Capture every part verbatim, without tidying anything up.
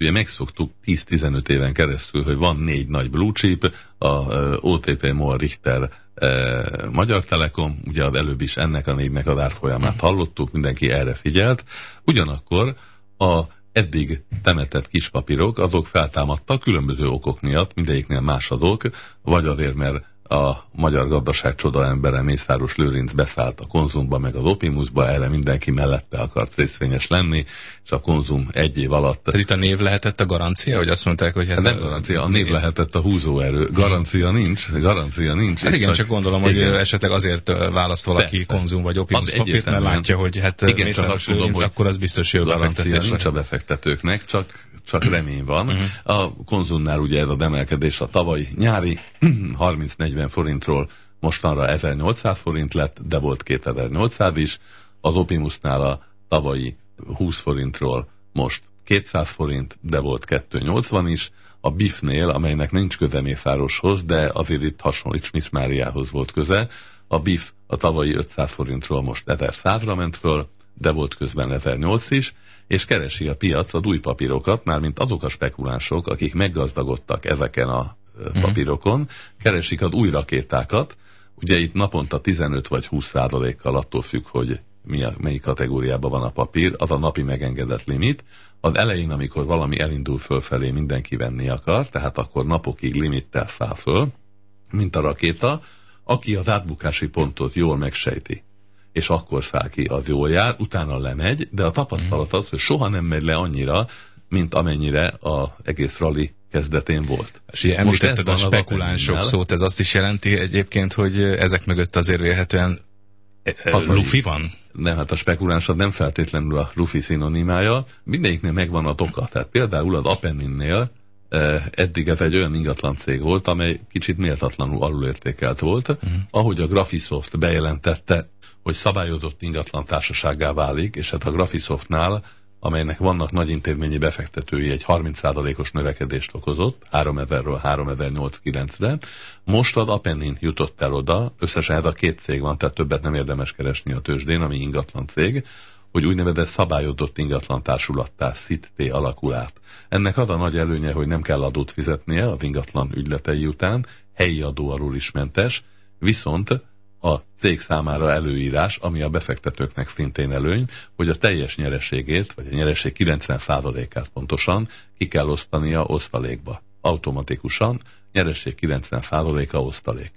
ugye megszoktuk tíz-tizenöt éven keresztül, hogy van négy nagy blue chip, a o té pé, MOL, Richter, e, Magyar Telekom, ugye az előbb is ennek a négynek az árfolyamát hallottuk, mindenki erre figyelt. Ugyanakkor a eddig temetett kis papírok, azok feltámadtak különböző okok miatt, mindegyiknél más az ok, vagy azért, mert a magyar gazdaság csoda embere Mészáros Lőrinc beszállt a Konzumba meg az Opimusba, erre mindenki mellette akart részvényes lenni, és a Konzum egy év alatt... Tehát itt a név lehetett a garancia, hogy azt mondták, hogy... Hát nem garancia, a név lehetett a húzóerő. Garancia nincs, garancia nincs. Hát igen, csak, csak gondolom, igen. hogy esetleg azért választ valaki Persze. Konzum vagy Opimus papírt, mert látja, hogy hát igen, Mészáros Lőrinc, hogy akkor az biztos jó befektetés. Nincs a befektetőknek, csak csak remény van. Uh-huh. A Konzumnál ugye ez a emelkedés a tavalyi nyári harminc-negyven forintról mostanra ezernyolcszáz forint lett, de volt kétezer-nyolcszáz is. Az Opimusnál a tavalyi húsz forintról most kétszáz forint, de volt kétszáznyolcvan is. A bé i ef-nél, amelynek nincs köze Mészároshoz, de azért itt hasonlít Schmitz Máriához volt köze, a bé i ef a tavalyi ötszáz forintról most ezerszázra ment föl, de volt közben ezernyolc is, és keresi a piac az új papírokat, mármint azok a spekulánsok, akik meggazdagodtak ezeken a papírokon, keresik az új rakétákat. Ugye itt naponta tizenöt vagy húsz százalékkal attól függ, hogy mi a, melyik kategóriában van a papír, az a napi megengedett limit. Az elején, amikor valami elindul fölfelé, mindenki venni akar, tehát akkor napokig limittel száll föl, mint a rakéta, aki az átbukási pontot jól megsejti, és akkor száll ki, az jól jár, utána lemegy, de a tapasztalat az, hogy soha nem megy le annyira, mint amennyire az egész rally kezdetén volt. És ugye említetted a spekulánsok szót, ez azt is jelenti egyébként, hogy ezek mögött azért vélhetően lufi van? Nem, hát a spekulánsad nem feltétlenül a lufi szinonimája, mindegyiknél megvan a oka. Tehát például az Apenninnél eddig ez egy olyan ingatlan cég volt, amely kicsit méltatlanul alulértékelt volt. Uh-huh. Ahogy a Graphisoft bejelentette, hogy szabályozott ingatlan társasággá válik, és hát a Graphisoftnál, amelynek vannak nagy intézményi befektetői, egy harminc százalékos növekedést okozott, háromezerről háromezer-nyolcszázkilencre. Most az Apennin jutott el oda, összesen ez a két cég van, tehát többet nem érdemes keresni a tőzsdén, ami ingatlan cég, hogy úgynevezett szabályozott ingatlan társulattá, szitté alakul át. Ennek az a nagy előnye, hogy nem kell adót fizetnie az ingatlan ügyletei után, helyi adó alól is mentes, viszont a cég számára előírás, ami a befektetőknek szintén előny, hogy a teljes nyereségét, vagy a nyereség kilencven százalékát pontosan ki kell osztania osztalékba. Automatikusan nyereség kilencven százaléka osztalék.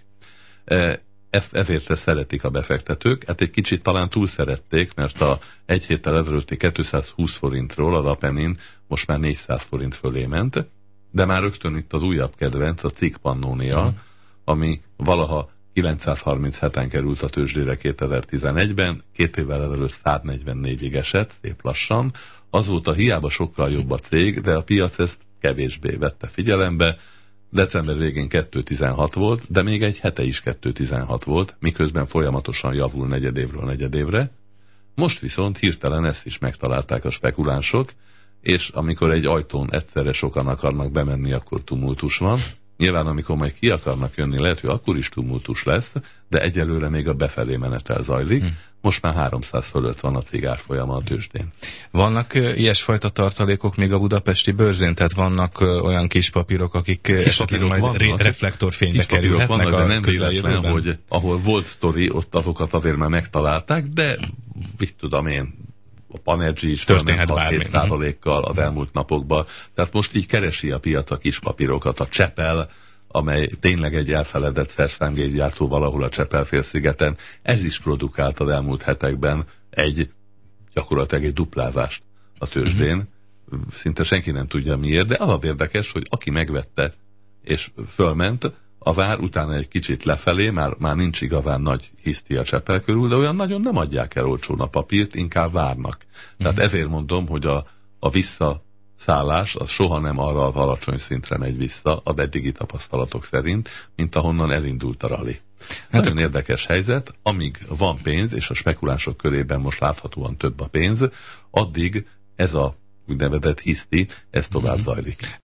Ezt, ezért ezt szeretik a befektetők, hát egy kicsit talán túl szerették, mert a egy héttel ezelőtti kétszázhúsz forintról az Apennin most már négyszáz forint fölé ment, de már rögtön itt az újabb kedvenc, a Cikk Pannonia, mm. ami valaha kilencszázharmincheten került a tőzsdére kétezer-tizenegyben, két évvel ezelőtt száznegyvennégyig esett, szép lassan. Azóta hiába sokkal jobb a cég, de a piac ezt kevésbé vette figyelembe. December végén kettő tizenhat volt, de még egy hete is kettő tizenhat volt, miközben folyamatosan javul negyedévről negyedévre. Most viszont hirtelen ezt is megtalálták a spekulánsok, és amikor egy ajtón egyszerre sokan akarnak bemenni, akkor tumultus van. Nyilván, amikor majd ki akarnak jönni, lehet, hogy akkor is tumultus lesz, de egyelőre még a befelé menetel zajlik. Hm. Most már háromszáz fölött van a cigár folyama a tőzsdén. Vannak uh, ilyesfajta tartalékok még a budapesti bőrzén? Tehát vannak uh, olyan kis papírok, akik kis esetleg majd vannak, re- reflektorfénybe kis kerülhetnek vannak, a közeljövőben? Hogy ahol volt sztori, ott azokat azért már megtalálták, de mit tudom én, a Panergy is fölment hat-hét százalékkal az elmúlt napokban. Tehát most így keresi a piac a kis papírokat. A Csepel, amely tényleg egy elfeledett szerszámgépgyártó valahol a Csepel-félszigeten, ez is produkált az elmúlt hetekben egy gyakorlatilag egy duplázást a tőzsdén. Uh-huh. Szinte senki nem tudja miért, de az az érdekes, hogy aki megvette és fölment, a vár utána egy kicsit lefelé, már, már nincs igazán nagy hiszti a Csepel körül, de olyan nagyon nem adják el olcsón a papírt, inkább várnak. Tehát uh-huh. ezért mondom, hogy a, a visszaszállás az soha nem arra az alacsony szintre megy vissza, az eddigi tapasztalatok szerint, mint ahonnan elindult a rally. Hát nagyon érdekes helyzet, amíg van pénz, és a spekulánsok körében most láthatóan több a pénz, addig ez a úgynevezett hiszti, ez tovább uh-huh. zajlik.